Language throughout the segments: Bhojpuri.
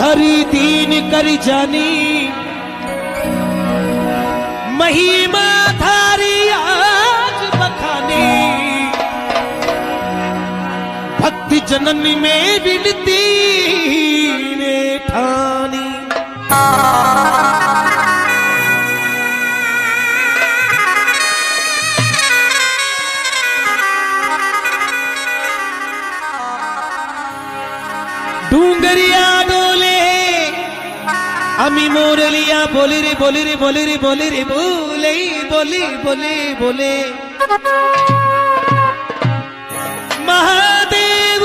हरि दीन कर जानी महिमा थारी आज बखानी भक्ति जननी में विनती ने ठानी डूंगरिया डोले अमी मोरलिया बोले रे बोले रे बोले रे बोले रे बोले बोले बोले बोले महादेव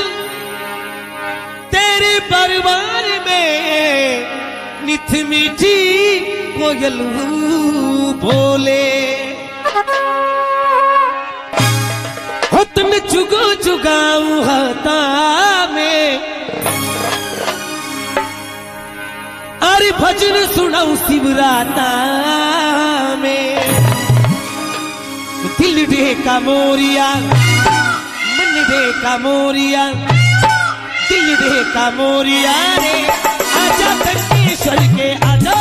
तेरे परिवार में नित मीठी कोयल बोले हो तुम चुगो चुगाऊ हता में अरे भजन सुनाऊ शिवराता में दिल दे का मोरिया मन दे का मोरिया दिल दे का मोरिया रे आजा टंकेश्वर के आजा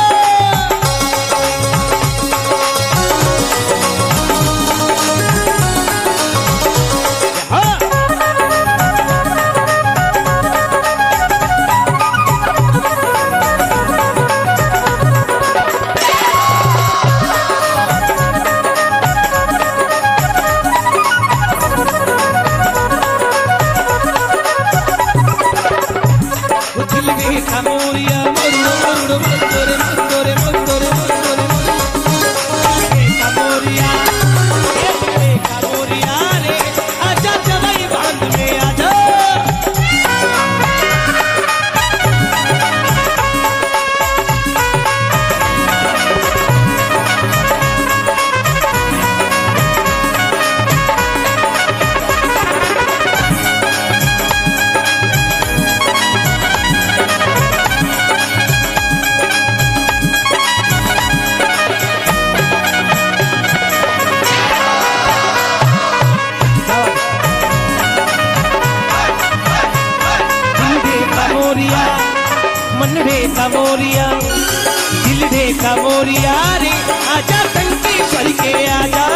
मोरिया दिल दे का मोरिया रे आजा टंकेश्वर के आजा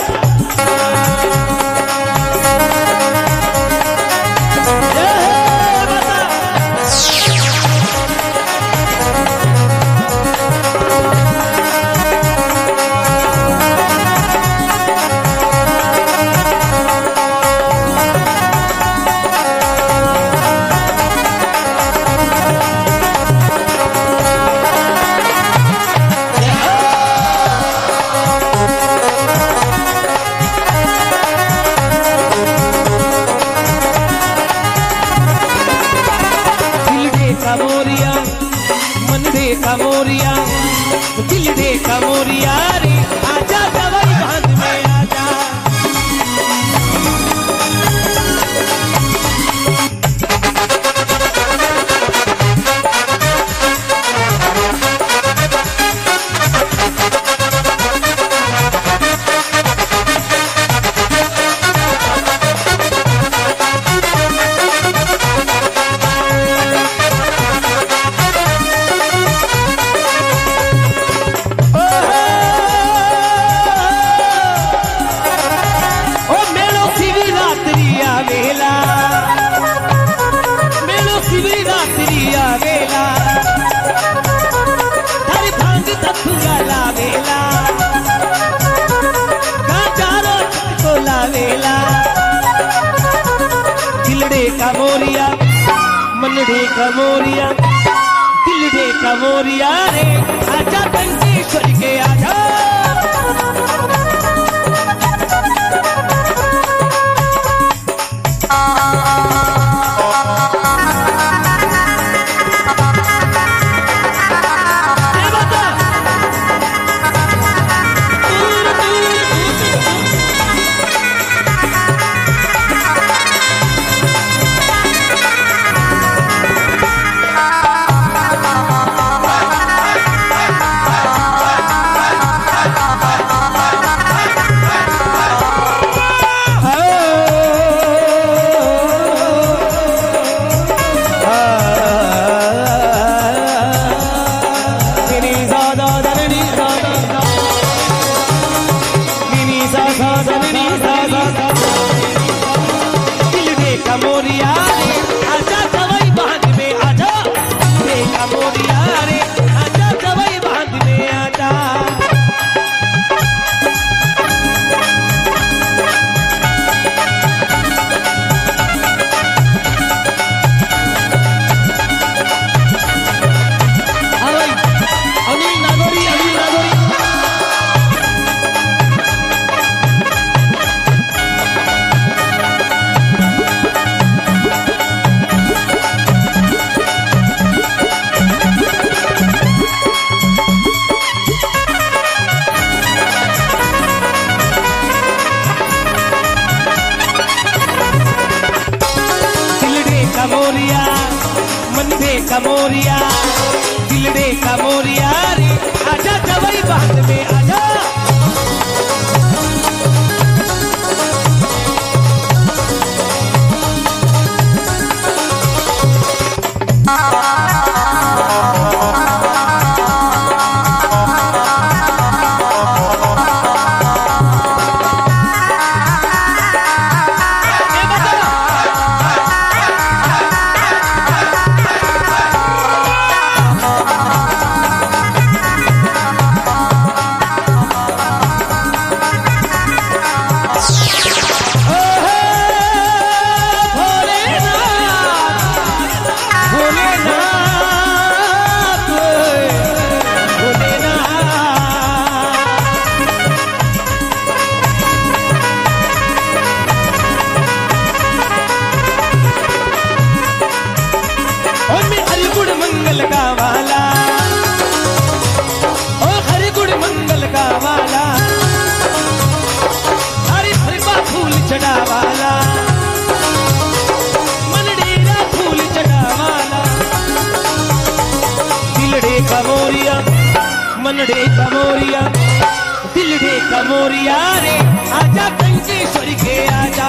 मोरिया दिल दे का मोरिया रे आजा दवाई बांध में आजा का मोरिया मन ढे का मोरिया दिल ढे का मोरिया रे आजा टंकेश्वर के आजा का मोरिया, दिलड़े का मोरिया रे, आजा जवाई बात में आजा। मंगल का वाला, ओ हरि गुण मंगल का वाला, हरि हरिबा फूल चढ़ा वाला, मनडेरा फूल चढ़ा वाला, दिलड़े का मोरिया, मनडे का मोरिया, दिलड़े का मोरिया रे, आजा कंकेश्वर के आजा।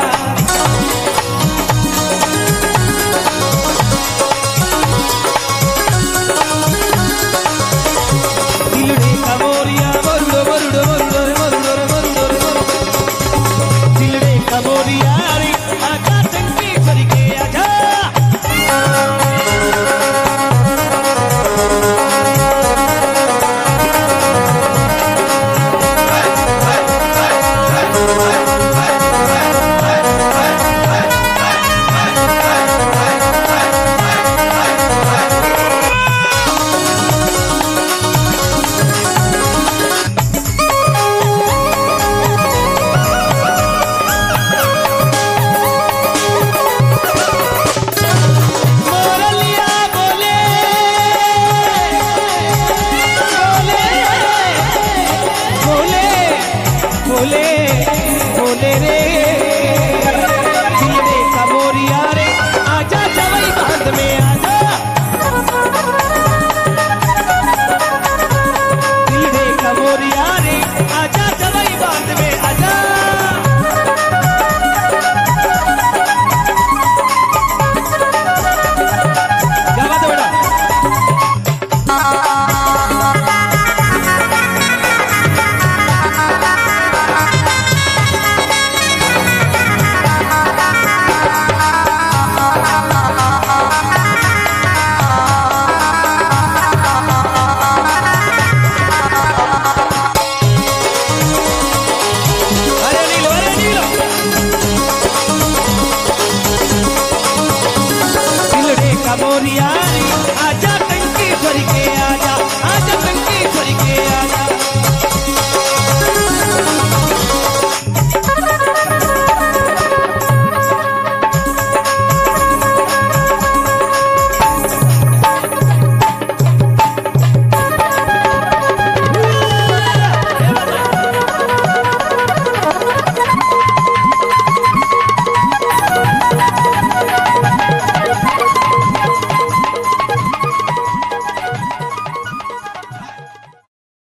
मोरिया आजा कंकेश्वर के आजा।